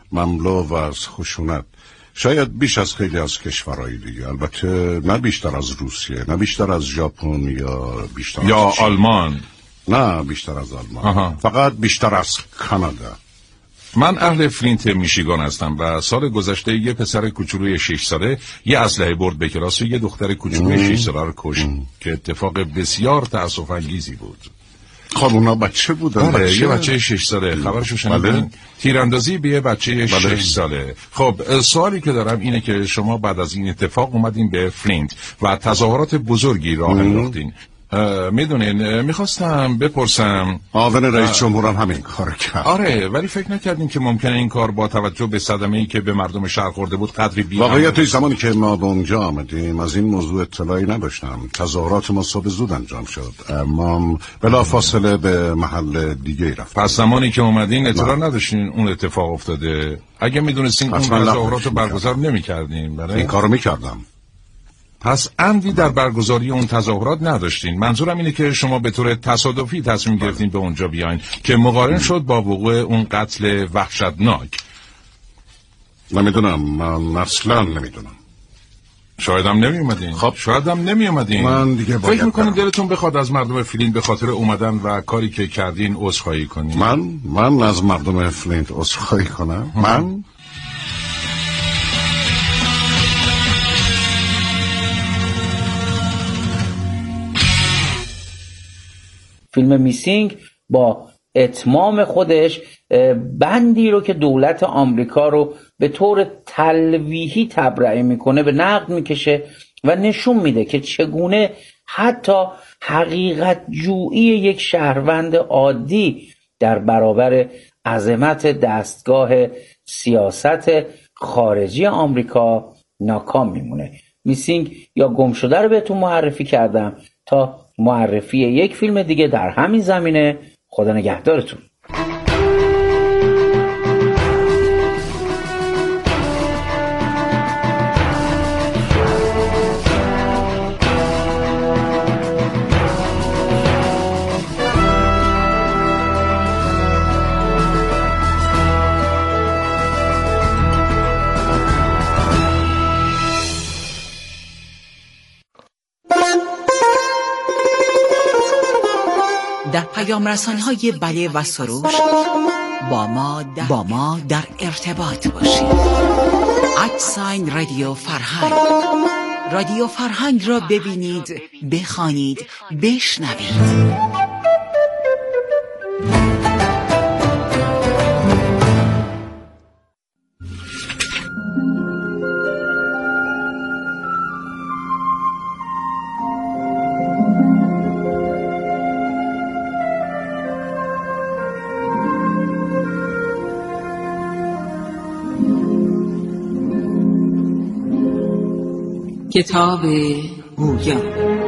مملو و از خشونت، شاید بیش از خیلی از کشورهای دیگه. البته نه بیشتر از روسیه، نه بیشتر از ژاپن یا بیشتر یا از آلمان. نه بیشتر از آلمان. فقط بیشتر از کانادا. من اهل فلینت میشیگان هستم و سال گذشته یه پسر کوچولوی 6 ساله یه اسلحه برد به کلاس و یه دختر کوچولوی 6 ساله رو کشت که اتفاق بسیار تأسف انگیزی بود. خب اونا بچه بودن؟ یه بچه 6 ساله. خبرشو شنیدین؟ تیراندازی به یه بچه 6 ساله. خب سوالی که دارم اینه که شما بعد از این اتفاق اومدین به فلینت و تظاهرات بزرگی راه انداختین. میدونین میخواستم بپرسم، آون رئیس جمهورم همین کار کرد. آره، ولی فکر نکردین که ممکنه این کار با توجه به صدمه‌ای که به مردم شهر خورده بود قدری واقعیت زمانی که ما به اونجا آمدیم از این موضوع اطلاعی نداشتم. تظاهرات ما صبح زود انجام شد. ما بلافاصله به محل دیگه رفتیم. پس زمانی که اومدین اطلاع نداشتین اون اتفاق افتاده؟ اگه میدونستین اون تظاهرات رو برگزار نمی‌کردین. این کارو می‌کردم. پس عمدی در برگزاری اون تظاهرات نداشتین. منظورم اینه که شما به طور تصادفی تصمیم گرفتین به اونجا بیاین که مقارن شد با وقوع اون قتل وحشتناک. نمیدونم، من اصلا نمیدونم. شایدم نمی اومدین. خب شایدم نمی اومدین. من دیگه باید فکر میکنین دلتون بخواد از مردم فلینت به خاطر اومدن و کاری که کردین عذرخواهی کنین؟ من از مردم فلینت عذرخواهی کنم؟ من فیلم میسینگ با اتمام خودش بندی رو که دولت آمریکا رو به طور تلویحی تبرئه میکنه به نقد میکشه و نشون میده که چگونه حتی حقیقت جویی یک شهروند عادی در برابر عظمت دستگاه سیاست خارجی آمریکا ناکام میمونه. میسینگ یا گم شده رو بهتون معرفی کردم تا معرفی یک فیلم دیگه در همین زمینه. خدا نگهدارتون. در پیام رسان‌های بله و سروش با ما در ارتباط باشید. @رادیو فرهنگ. رادیو فرهنگ را ببینید، بخوانید، بشنوید. کتاب گویا.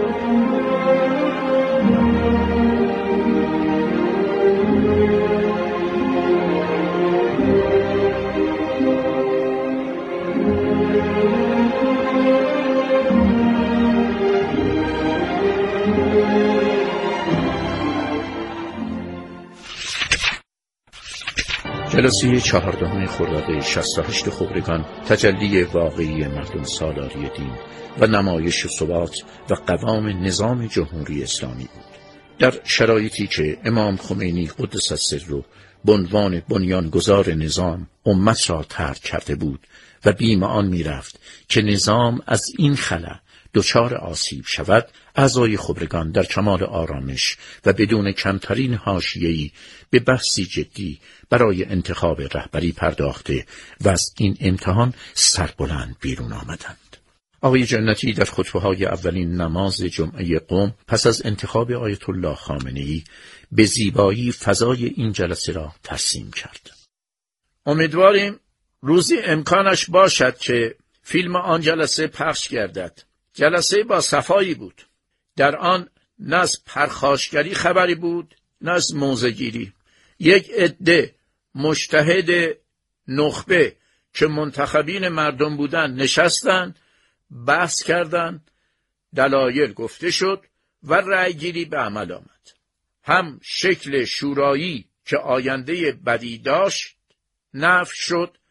جلسه 14 خرداد 68 خبرگان تجلی واقعی مردم سالاری دین و نمایش ثبات و قوام نظام جمهوری اسلامی بود. در شرایطی که امام خمینی قدس السر به عنوان بنیانگذار نظام امت را ترک کرده بود و بیم آن می‌رفت که نظام از این خلا دچار آسیب شود، اعضای خبرگان در کمال آرامش و بدون کمترین حاشیه‌ای به بحثی جدی برای انتخاب رهبری پرداخته و از این امتحان سربلند بیرون آمدند. آقای جنتی در خطبه‌های اولین نماز جمعه قم پس از انتخاب آیت الله خامنه‌ای به زیبایی فضای این جلسه را ترسیم کرد. امیدواریم روزی امکانش باشد که فیلم آن جلسه پخش گردد. جلسه با صفایی بود. در آن نه از پرخاشگری خبری بود، نه از موضع‌گیری. یک عده مجتهد نخبه که منتخبین مردم بودند نشستند، بحث کردند، دلایل گفته شد و رأیگیری به عمل آمد. هم شکل شورایی که آینده بدی داشت نفی شد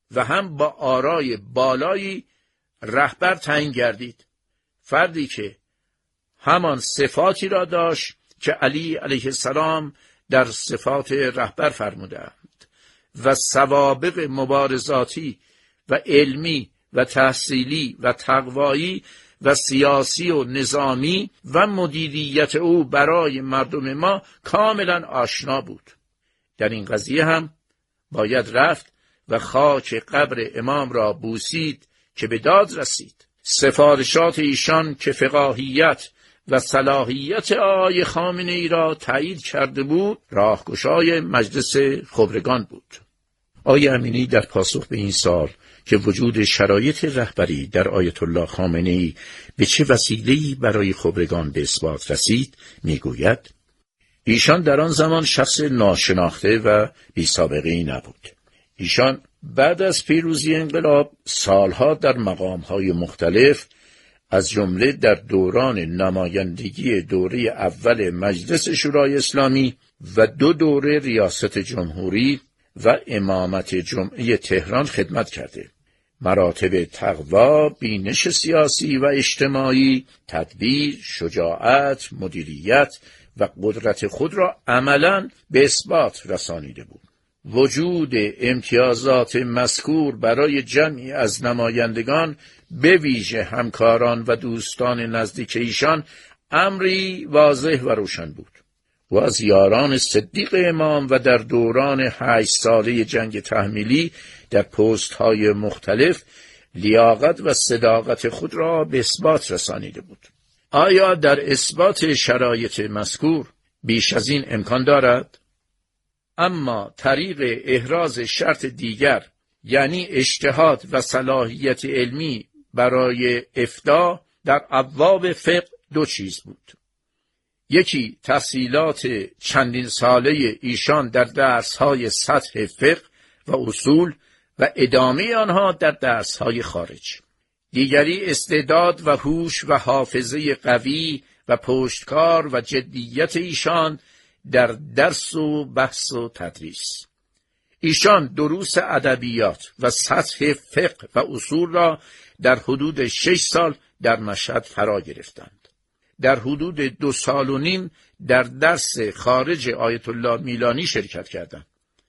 و هم با آرای بالایی رهبر تعیین گردید. فردی که همان صفاتی را داشت که علی علیه السلام در صفات رهبر فرمودند و سوابق مبارزاتی و علمی و تحصیلی و تقوایی و سیاسی و نظامی و مدیریت او برای مردم ما کاملا آشنا بود. در این قضیه هم باید رفت و خاک قبر امام را بوسید که به داد رسید. سفارشات ایشان که فقاهیت و صلاحیت آقای خامنه‌ای را تایید کرده بود، راهگشای مجلس خبرگان بود. آقای امینی در پاسخ به این سوال که وجود شرایط رهبری در آیت الله خامنه‌ای به چه وسیله‌ای برای خبرگان به اثبات رسید، میگوید ایشان در آن زمان شخص ناشناخته و بی سابقه‌ای نبود. ایشان بعد از پیروزی انقلاب سالها در مقام‌های مختلف از جمله در دوران نمایندگی دوره اول مجلس شورای اسلامی و 2 دوره ریاست جمهوری و امامت جمعه تهران خدمت کرده. مراتب تقوا، بینش سیاسی و اجتماعی، تدبیر، شجاعت، مدیریت و قدرت خود را عملاً به اثبات رسانیده بود. وجود امتیازات مذکور برای جمعی از نمایندگان به ویژه همکاران و دوستان نزدیک ایشان امری واضح و روشن بود. و از یاران صدیق امام و در دوران 8 ساله جنگ تحمیلی در پست‌های مختلف لیاقت و صداقت خود را به اثبات رسانیده بود. آیا در اثبات شرایط مذکور بیش از این امکان دارد؟ اما طریق احراز شرط دیگر، یعنی اجتهاد و صلاحیت علمی برای افتاء در ابواب فقه 2 چیز بود. یکی تحصیلات چندین ساله ایشان در درس‌های سطح فقه و اصول و ادامه آنها در درس‌های خارج. دیگری استعداد و هوش و حافظه قوی و پشتکار و جدیت ایشان در درس و بحث و تدریس. ایشان دروس ادبیات و سطح فقه و اصول را در حدود 6 سال در مشهد فرا گرفتند. در حدود 2 سال و نیم در درس خارج آیت الله میلانی شرکت کردند.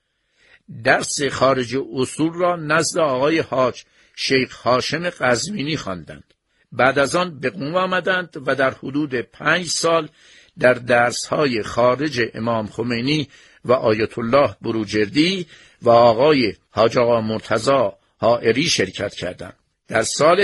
درس خارج اصول را نزد آقای حاج شیخ هاشم قزوینی خواندند. بعد از آن به قم آمدند و در حدود 5 سال در درس‌های خارج امام خمینی و آیت الله بروجردی و آقای حاج آقا مرتضی حائری شرکت کردند. در سال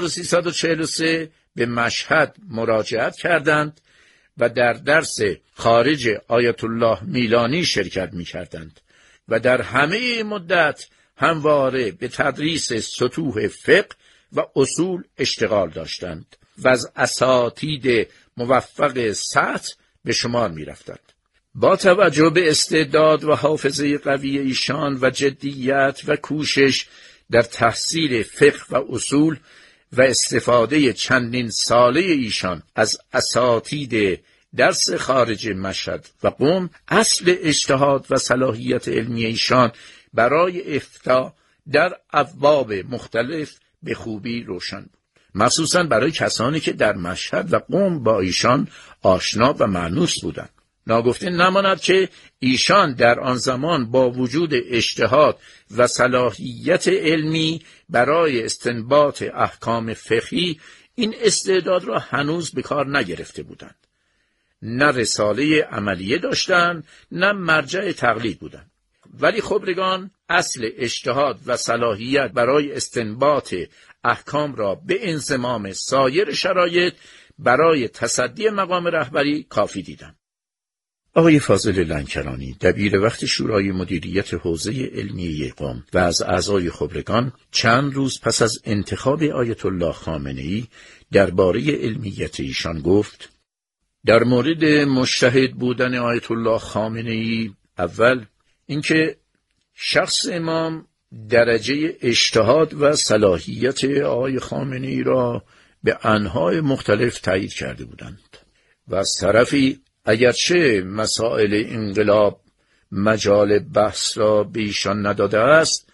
1343 به مشهد مراجعت کردند و در درس خارج آیت الله میلانی شرکت می‌کردند و در همه مدت همواره به تدریس سطوح فقه و اصول اشتغال داشتند و از اساتید موفق سطح به شمار می‌رفتند. با توجه به استعداد و حافظه قوی ایشان و جدیت و کوشش در تحصیل فقه و اصول و استفاده چندین ساله ایشان از اساتید درس خارج مشهد و قم، اصل اجتهاد و صلاحیت علمی ایشان برای افتاء در ابواب مختلف به خوبی روشن بود، مخصوصاً برای کسانی که در مشهد و قم با ایشان آشنا و مانوس بودند. ناگفته نماند که ایشان در آن زمان با وجود اجتهاد و صلاحیت علمی برای استنباط احکام فقهی این استعداد را هنوز به کار نگرفته بودند. نه رساله عملیه داشتند، نه مرجع تقلید بودند. ولی خبرگان اصل اجتهاد و صلاحیت برای استنباط احکام را به انضمام سایر شرایط برای تصدی مقام رهبری کافی دیدند. آقای فاضل لنکرانی دبیر وقت شورای مدیریت حوزه علمیه قم و از اعضای خبرگان چند روز پس از انتخاب آیت الله خامنه‌ای درباره علمیت ایشان گفت: در مورد مجتهد بودن آیت الله خامنه‌ای، اول اینکه شخص امام درجه اجتهاد و صلاحیت آقای خامنه‌ای را به انواع مختلف تایید کرده بودند و از طرفی اگرچه مسائل انقلاب مجال بحث را به ایشان نداده است،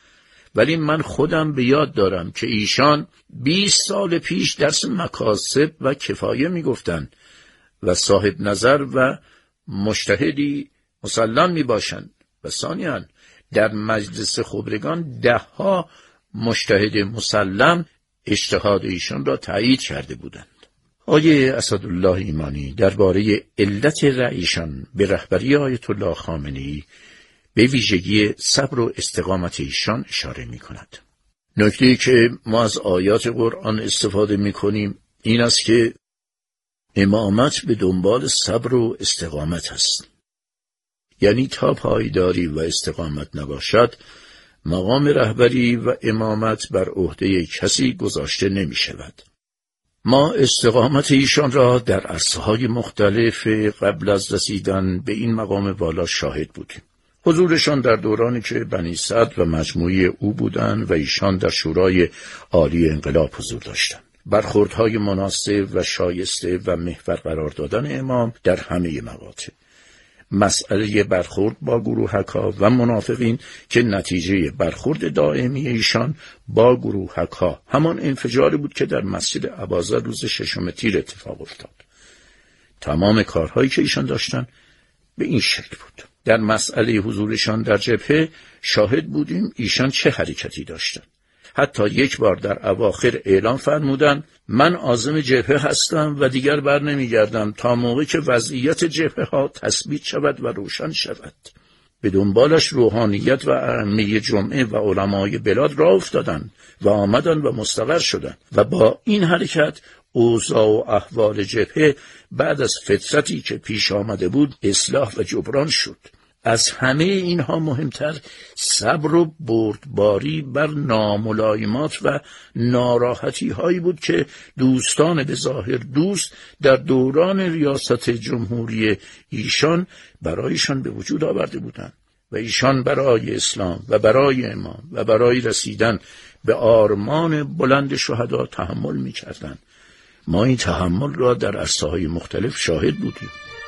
ولی من خودم به یاد دارم که ایشان 20 سال پیش درس مکاسب و کفایه میگفتند و صاحب نظر و مجتهدی مسلم میباشند و ثانیاً در مجلس خبرگان 10 مجتهد مسلم اجتهاد ایشان را تایید کرده بودند. آیه اسدالله ایمانی درباره علت رأیشان به رهبری آیت الله خامنه‌ای به ویژگی صبر و استقامت ایشان اشاره می کند. نکته‌ای که ما از آیات قرآن استفاده می کنیم این است که امامت به دنبال صبر و استقامت است. یعنی تا پایداری و استقامت نباشد مقام رهبری و امامت بر عهده کسی گذاشته نمی شود. ما استقامت ایشان را در عرصه‌های مختلف قبل از رسیدن به این مقام والا شاهد بودیم. حضورشان در دورانی که بنی سعد و مجموعه او بودند و ایشان در شورای عالی انقلاب حضور داشتند. برخوردهای مناسب و شایسته و محور قرار دادن امام در همه مقاطع. مسئله برخورد با گروهکا و منافقین که نتیجه برخورد دائمی ایشان با گروهکا همان انفجاری بود که در مسجد اباظه روز 6 تیر اتفاق افتاد. تمام کارهایی که ایشان داشتن به این شکل بود. در مسئله حضورشان در جبهه شاهد بودیم ایشان چه حرکتی داشتند. حتی یک بار در اواخر اعلام فرمودند من عازم جبهه هستم و دیگر بر نمیگردم تا موقعی که وضعیت جبهه ها تثبیت شود و روشن شود. به دنبالش روحانیت و ائمه جمعه و علمای بلاد راه افتادند و آمدند و مستقر شدند و با این حرکت اوضاع و احوال جبهه بعد از فترتی که پیش آمده بود اصلاح و جبران شد. از همه اینها مهمتر صبر و بردباری بر ناملایمات و ناراحتی هایی بود که دوستان به ظاهر دوست در دوران ریاست جمهوری ایشان برایشان به وجود آورده بودند و ایشان برای اسلام و برای امام و برای رسیدن به آرمان بلند شهدا تحمل می کردند. ما این تحمل را در عرصه‌های مختلف شاهد بودیم.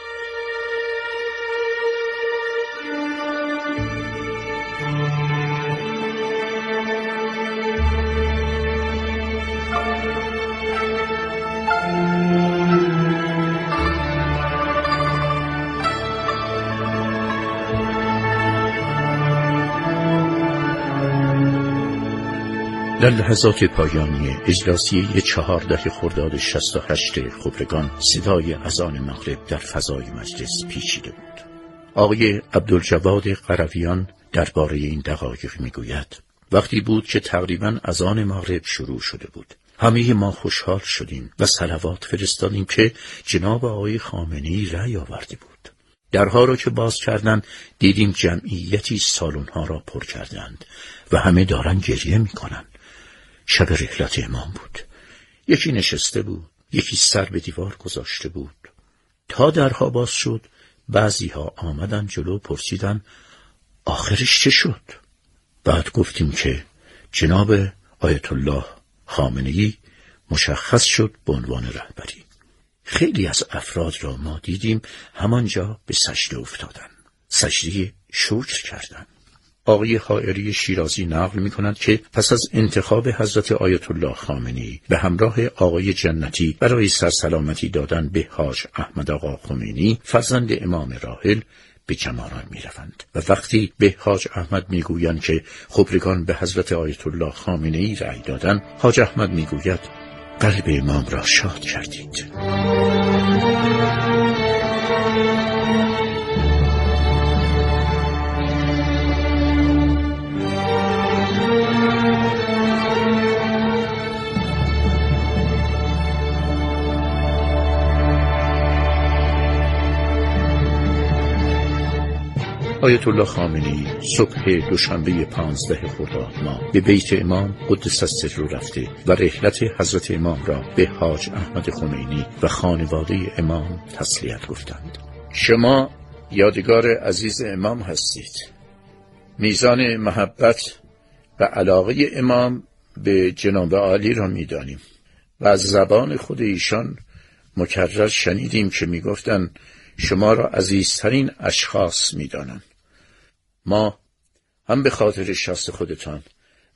در لحظات پایانی اجلاسی 14 خرداد 68 خبرگان صدای اذان مغرب در فضای مجلس پیچیده بود. آقای عبدالجواد قرویان درباره این دقایق میگوید وقتی بود که تقریباً اذان مغرب شروع شده بود. همه ما خوشحال شدیم و صلوات فرستادیم که جناب آقای خامنه‌ای رأی آورده بود. درها را که باز کردند دیدیم جمعیتی سالن‌ها را پر کردند و همه دارن گریه میکنن. شب رحلت امام بود. یکی نشسته بود، یکی سر به دیوار گذاشته بود. تا درها باز شد بعضی ها آمدن جلو پرسیدن آخرش چه شد؟ بعد گفتیم که جناب آیت الله خامنه‌ای مشخص شد به عنوان رهبری. خیلی از افراد را ما دیدیم همانجا به سجده افتادن، سجده شکر کردن. آقای حائری شیرازی نقل می کند که پس از انتخاب حضرت آیت الله خامنه‌ای به همراه آقای جنتی برای سرسلامتی دادن به حاج احمد آقا خمینی فرزند امام راحل به جماران می روند و وقتی به حاج احمد می گویند که خبرگان به حضرت آیت الله خامنه‌ای رأی دادند، حاج احمد می گوید قلب امام را شاد کردید. آیت الله خامنه‌ای صبح دوشنبه 15 خرداد ماه به بیت امام قدس السر رفته و رحلت حضرت امام را به حاج احمد خمینی و خانواده امام تسلیت گفتند. شما یادگار عزیز امام هستید. میزان محبت و علاقه امام به جناب عالی را می‌دانیم و از زبان خود ایشان مکرر شنیدیم که می‌گفتند شما را عزیزترین اشخاص می‌دانم. ما هم به خاطر شخص خودتان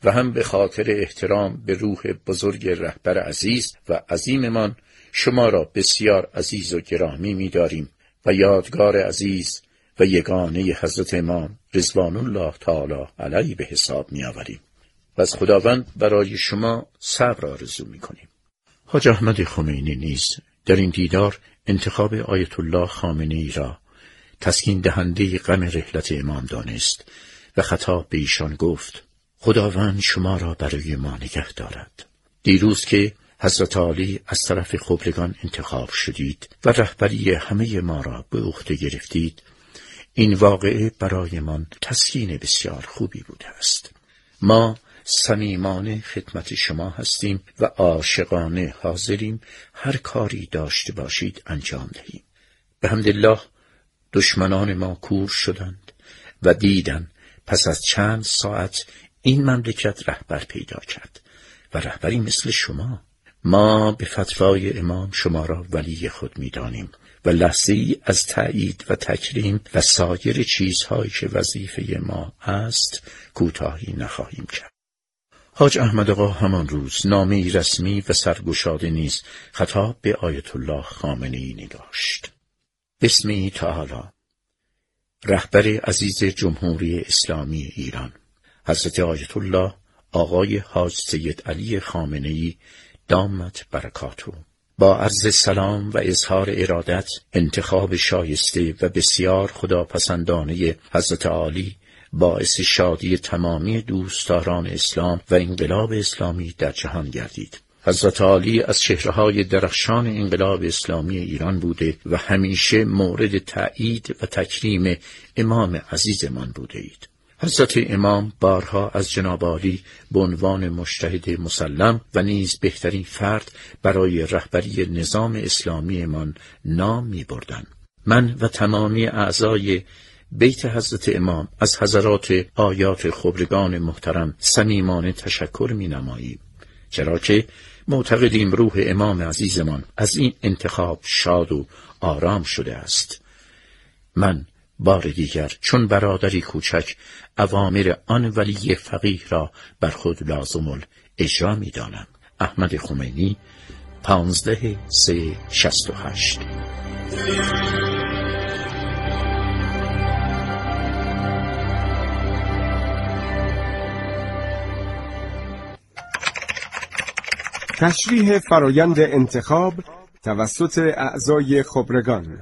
و هم به خاطر احترام به روح بزرگ رهبر عزیز و عظیممان شما را بسیار عزیز و گرامی می‌داریم و یادگار عزیز و یگانه حضرت امام رضوان الله تعالی علیه به حساب می‌آوریم و از خداوند برای شما صبر آرزو می‌کنیم. حاج احمد خمینی نیز در این دیدار انتخاب آیت الله خامنه‌ای را تسکین دهنده غم رحلت امام دانست و خطاب به ایشان گفت: خداوند شما را برای ما نگه دارد. دیروز که حضرت عالی از طرف خبرگان انتخاب شدید و رهبری همه ما را به عهده گرفتید، این واقعه برایمان تسکین بسیار خوبی بوده است. ما صمیمانه خدمت شما هستیم و عاشقانه حاضریم هر کاری داشته باشید انجام دهیم. به حمدالله دشمنان ما کور شدند و دیدن پس از چند ساعت این مملکت رهبر پیدا کرد و رهبری مثل شما. ما به فتوای امام شما را ولی خود می‌دانیم و لحظه‌ای از تأیید و تکریم و سایر چیزهایی که وظیفه ما است کوتاهی نخواهیم کرد. حاج احمد آقا همان روز نامه‌ای رسمی و سرگشاده نیز خطاب به آیت الله خامنه‌ای نگاشت. بسم تعالی رهبر عزیز جمهوری اسلامی ایران حضرت آیت الله آقای حاج سید علی خامنه‌ای دامت برکاته، با عرض سلام و اظهار ارادت انتخاب شایسته و بسیار خداپسندانه حضرت عالی باعث شادی تمامی دوستداران اسلام و انقلاب اسلامی در جهان گردید. حضرت عالی از چهره‌های درخشان انقلاب اسلامی ایران بوده و همیشه مورد تأیید و تکریم امام عزیزمان بوده اید. حضرت امام بارها از جناب عالی به عنوان مجتهد مسلم و نیز بهترین فرد برای رهبری نظام اسلامی من نام می بردن. من و تمامی اعضای بیت حضرت امام از حضرات آیات خبرگان محترم صمیمانه تشکر می نماییم، چرا که معتقدیم روح امام عزیزمان از این انتخاب شاد و آرام شده است. من بار دیگر چون برادری کوچک اوامر آن ولی فقیه را بر خود لازم الاجرا می دانم. احمد خمینی 15/3/68. تشریح فرایند انتخاب توسط اعضای خبرگان.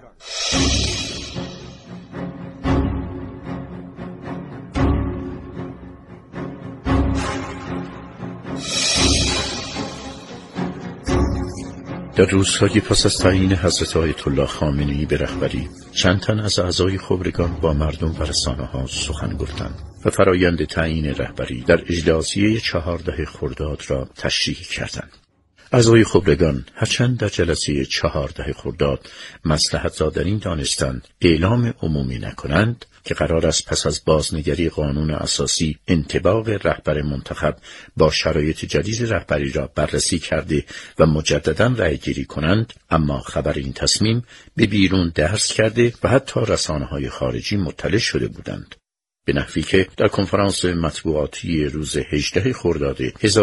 در روزهای پس از تعیین حضرت آیت الله خامنه‌ای به رهبری، چند تن از اعضای خبرگان با مردم و رسانه‌ها سخن گفتند و فرایند تعیین رهبری در اجلاسیه 14 خرداد را تشریح کردند. اعضای خبرگان هرچند در جلسه 14 خرداد مصلحت را در این دانستند اعلام عمومی نکنند که قرار است پس از بازنگری قانون اساسی انطباق رهبر منتخب با شرایط جدید رهبری را بررسی کرده و مجددا رأی‌گیری کنند، اما خبر این تصمیم به بیرون درز کرده و حتی رسانه‌های خارجی مطلع شده بودند، به نحوی که در کنفرانس مطبوعاتی روز 18 خرداد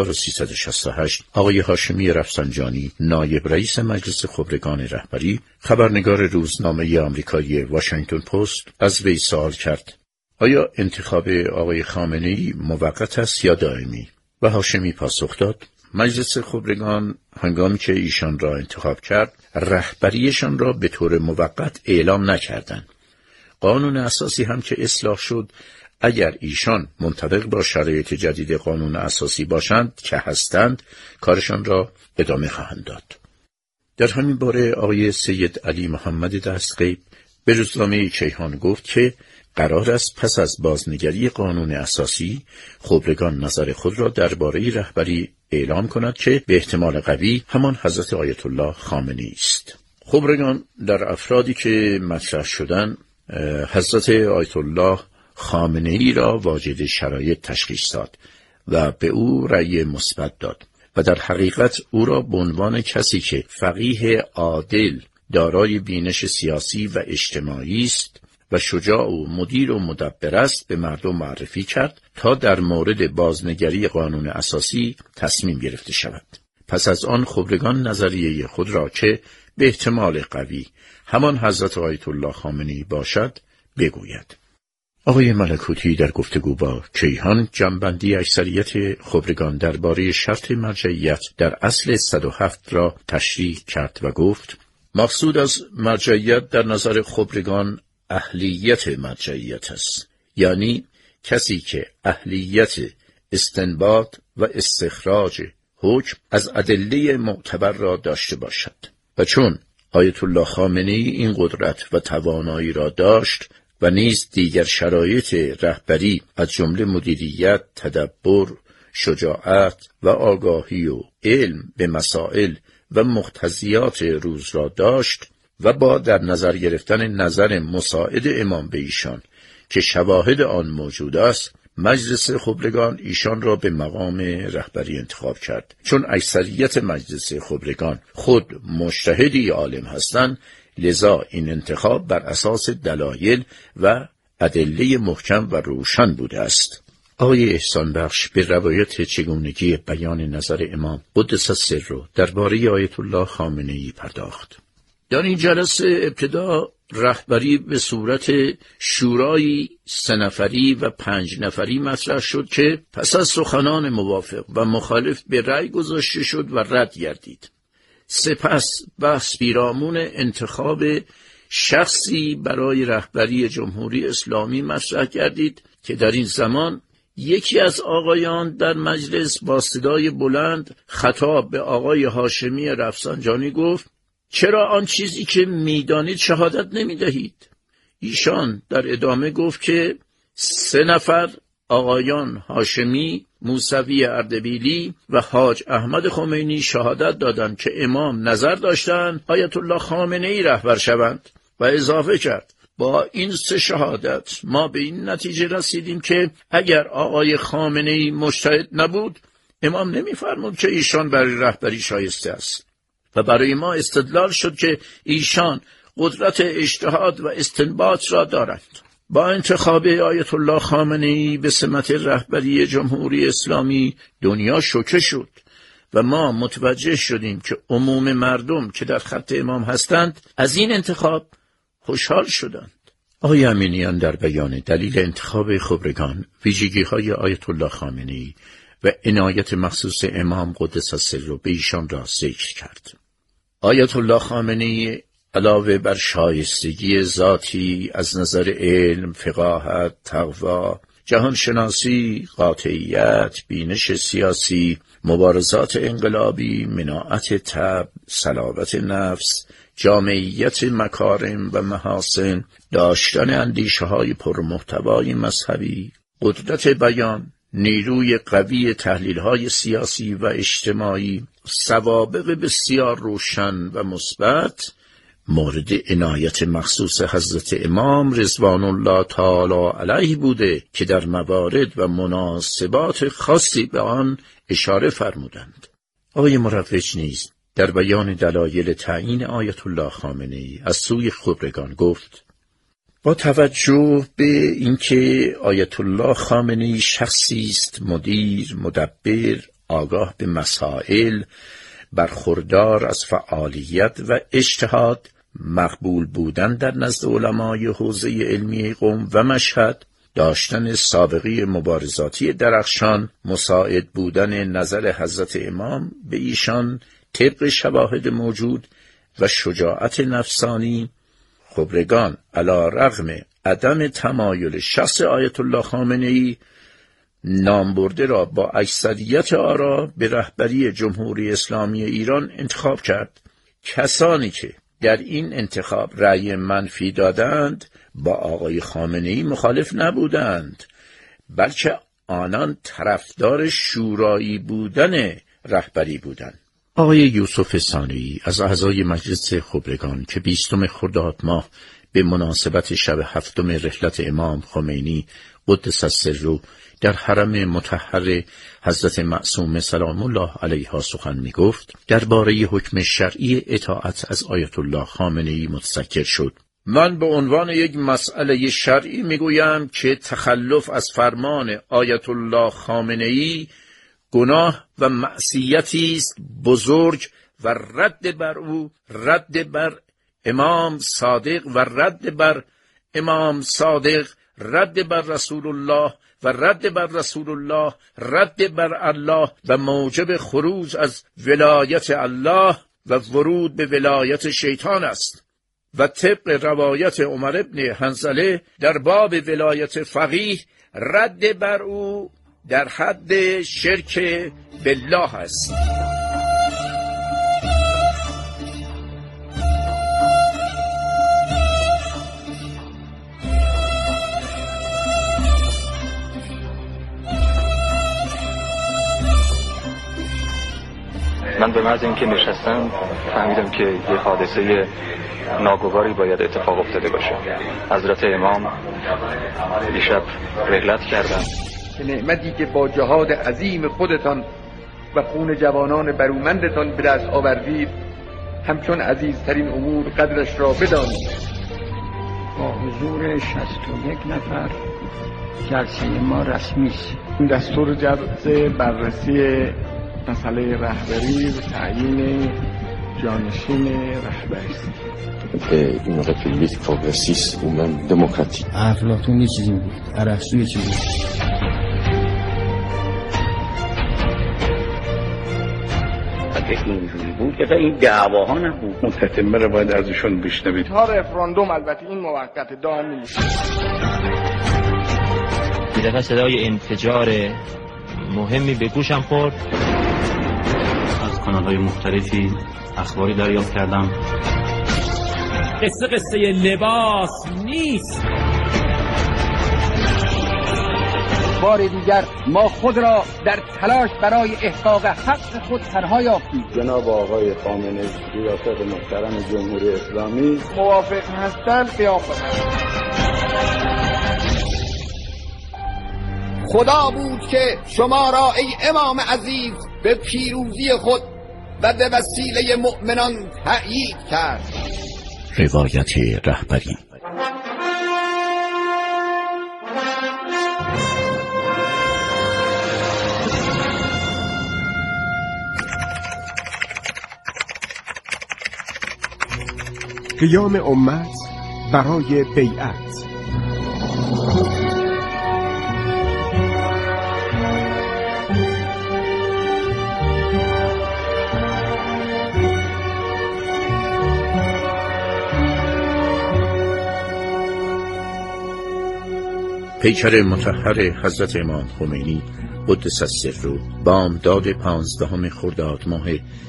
1368 آقای هاشمی رفسنجانی نایب رئیس مجلس خبرگان رهبری خبرنگار روزنامه آمریکایی واشنگتن پست از وی سوال کرد: آیا انتخاب آقای خامنه‌ای موقت است یا دائمی؟ و هاشمی پاسخ داد: مجلس خبرگان هنگامی که ایشان را انتخاب کرد رهبریشان را به طور موقت اعلام نکردند. قانون اساسی هم که اصلاح شد، اگر ایشان منطبق با شرایط جدید قانون اساسی باشند که هستند، کارشان را ادامه خواهند داد. در همین باره آقای سید علی محمد دستغیب به روزنامه کیهان گفت که قرار است پس از بازنگری قانون اساسی خبرگان نظر خود را درباره رهبری اعلام کند که به احتمال قوی همان حضرت آیت الله خامنه‌ای است. خبرگان در افرادی که مطرح شدند حضرت آیت الله خامنه‌ای را واجد شرایط تشخیص داد و به او رأی مثبت داد و در حقیقت او را به عنوان کسی که فقیه عادل دارای بینش سیاسی و اجتماعی است و شجاع و مدیر و مدبر است به مردم معرفی کرد تا در مورد بازنگری قانون اساسی تصمیم گرفته شود. پس از آن خبرگان نظریه خود را که به احتمال قوی همان حضرت آیت الله خامنه‌ای باشد بگوید. آقای ملکوتی در گفتگو با کیهان جمع‌بندی اکثریت خبرگان درباره شرط مرجعیت در اصل 107 را تشریح کرد و گفت مقصود از مرجعیت در نظر خبرگان اهلیت مرجعیت است، یعنی کسی که اهلیت استنباط و استخراج حکم از ادله معتبر را داشته باشد و چون آیت الله خامنه‌ای این قدرت و توانایی را داشت و نیز دیگر شرایط رهبری از جمله مدیریت، تدبر، شجاعت و آگاهی و علم به مسائل و مقتضیات روز را داشت و با در نظر گرفتن نظر مساعد امام به ایشان که شواهد آن موجود است، مجلس خبرگان ایشان را به مقام رهبری انتخاب کرد. چون اکثریت مجلس خبرگان خود مجتهدی عالم هستند، لذا این انتخاب بر اساس دلایل و ادله محکم و روشن بوده است. آقای احسان بخش به روایت چگونگی بیان نظر امام قدس سره درباره آیت الله خامنه‌ای پرداخت. در این جلسه ابتدا رهبری به صورت شورای 3 نفری و 5 نفری مطرح شد که پس از سخنان موافق و مخالف به رأی گذاشته شد و رد گردید. سپس بحث پیرامون انتخاب شخصی برای رهبری جمهوری اسلامی مطرح گردید که در این زمان یکی از آقایان در مجلس با صدای بلند خطاب به آقای هاشمی رفسنجانی گفت چرا آن چیزی که میدانید شهادت نمیدهید؟ ایشان در ادامه گفت که 3 نفر آقایان هاشمی، موسوی اردبیلی و حاج احمد خمینی شهادت دادند که امام نظر داشتند آیت الله خامنه‌ای رهبر شوند و اضافه کرد با این 3 شهادت ما به این نتیجه رسیدیم که اگر آقای خامنه‌ای مجتهد نبود امام نمی‌فرمود که ایشان برای رهبری شایسته است و برای ما استدلال شد که ایشان قدرت اجتهاد و استنباط را دارند. با انتخاب آیت الله خامنه‌ای به سمت رهبری جمهوری اسلامی دنیا شوکه شد و ما متوجه شدیم که عموم مردم که در خط امام هستند از این انتخاب خوشحال شدند. آقای امینیان در بیان دلیل انتخاب خبرگان ویژگی‌های آیت الله خامنه‌ای و عنایت مخصوص امام قدس سره به ایشان را ذکر کرد. آیت الله خامنه‌ای علاوه بر شایستگی ذاتی از نظر علم، فقاهت، تقوا، جهانشناسی، قاطعیت، بینش سیاسی، مبارزات انقلابی، مناعت طبع، صلابت نفس، جامعیت مکارم و محاسن، داشتن اندیشه‌های پرمحتوای مذهبی، قدرت بیان، نیروی قوی تحلیل‌های سیاسی و اجتماعی، سوابق بسیار روشن و مثبت، مورد عنایت مخصوص حضرت امام رضوان الله تعالی علیه بوده که در موارد و مناسبات خاصی به آن اشاره فرمودند. آقای مروج نیز در بیان دلایل تعیین آیت الله خامنه‌ای از سوی خبرگان گفت با توجه به اینکه آیت الله خامنه‌ای شخصی است مدیر، مدبر، آگاه به مسائل، برخوردار از فعالیت و اجتهاد، مقبول بودن در نزد علمای حوزه علمی قم و مشهد، داشتن سابقه مبارزاتی درخشان، مساعد بودن نظر حضرت امام به ایشان طبق شواهد موجود و شجاعت نفسانی، خبرگان علی رغم عدم تمایل شخص آیت الله خامنه‌ای نامبرده را با اکثریت آرا به رهبری جمهوری اسلامی ایران انتخاب کرد. کسانی که در این انتخاب رأی منفی دادند با آقای خامنه‌ای مخالف نبودند، بلکه آنان طرفدار شورایی بودن رهبری بودند. آقای یوسف ثانوی از اعضای مجلس خبرگان که 20 خرداد ماه به مناسبت شب 7 رحلت امام خمینی قدس سره در حرم مطهر حضرت معصومه سلام الله علیها سخن می گفت، درباره حکم شرعی اطاعت از آیت الله خامنه‌ای متذکر شد من به عنوان یک مسئله شرعی میگویم که تخلف از فرمان آیت الله خامنه‌ای گناه و معصیتی است بزرگ و رد بر او، رد بر امام صادق و رد بر امام صادق، رد بر رسول الله و رد بر رسول الله، رد بر الله و موجب خروج از ولایت الله و ورود به ولایت شیطان است. و طبق روایت عمر بن حنظله در باب ولایت فقیه، رد بر او در حد شرک بالله است. من به محض اینکه نشستم فهمیدم که یه حادثه ناگواری باید اتفاق افتاده باشه. حضرت امام دیشب رحلت کردن. نعمتی که با جهاد عظیم خودتان و خون جوانان برومندتان به دست آوردید همچون عزیزترین امور قدرش را بدانید. با حضور 61 نفر جلسه ما رسمی است. این دستور جلسه بررسی مسئله رهبری و تعیین جانشین رهبری است. une république progressiste ou même démocratique. افلاطون یه چیزی میگه، ارسطو یه چیزی. اگه اینجوری بود که این دعواها نبود. متتمه رو باید ازشون بشنوید. تا رفراندوم البته این موقت دائمی نیست. یه دفعه صدای انفجار مهمی به گوشم خورد. از کانال‌های مختلفی اخباری دریافت کردم. قصه لباس نیست. بار دیگر ما خود را در تلاش برای احقاق حق خود تنها یافتیم. جناب آقای خامنه‌ای ریاست محترم جمهوری اسلامی موافق هستند قیام کنند. خدا بود که شما را ای امام عزیز به پیروزی خود و به وسیله مؤمنان تأیید کرد. روایت رهبری. قیام امت برای بیعت. پیکر مطهر حضرت امام خمینی قدس السر بامداد 15 خرداد ماه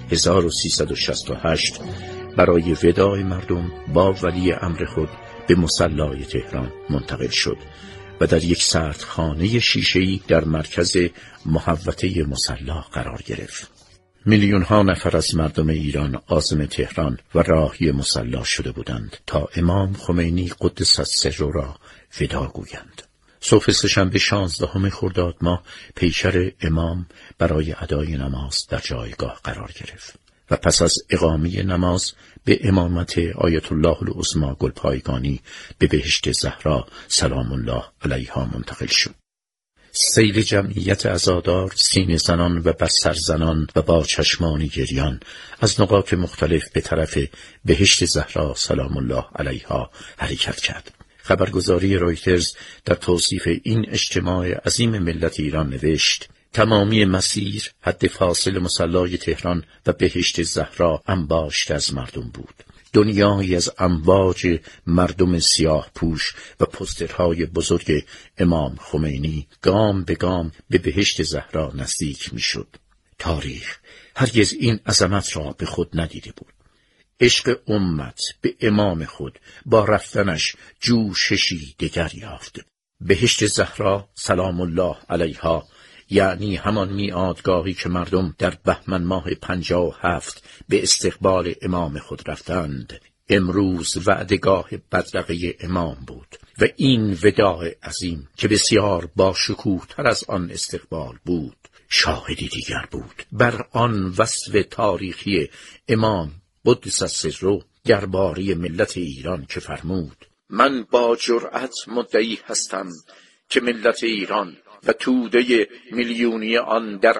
1368 برای وداع مردم با ولی امر خود به مصلای تهران منتقل شد و در یک سردخانه شیشه‌ای در مرکز محوطه مصلا قرار گرفت. میلیون ها نفر از مردم ایران عازم تهران و راهی مصلا شده بودند تا امام خمینی قدس السر را ودا گویند. صبح سه‌شنبه 16 خرداد ماه پیکر امام برای ادای نماز در جایگاه قرار گرفت و پس از اقامه نماز به امامت آیت الله العظمی گلپایگانی به بهشت زهرا سلام الله علیها منتقل شد. سیل جمعیت عزادار، سینه زنان و بستر زنان و با چشمانی گریان از نقاط مختلف به طرف بهشت زهرا سلام الله علیها حرکت کرد. خبرگزاری رویترز در توصیف این اجتماع عظیم ملت ایران نوشت: تمامی مسیر حد فاصل مصلای تهران و بهشت زهرا انباشته از مردم بود. دنیایی از امواج مردم سیاه پوش و پوسترهای بزرگ امام خمینی گام به گام به بهشت زهرا نزدیک می شد. تاریخ هرگز این عظمت را به خود ندیده بود. عشق امت به امام خود با رفتنش جوششی دگر یافت. بهشت زهرا سلام الله علیها یعنی همان میعادگاهی که مردم در بهمن ماه 57 به استقبال امام خود رفتند، امروز وعدگاه بدرقه امام بود و این وداع عظیم که بسیار با شکوه تر از آن استقبال بود شاهدی دیگر بود بر آن وصف تاریخی امام قدس السر درباره ملت ایران که فرمود: من با جرأت مدعی هستم که ملت ایران و توده میلیونی آن در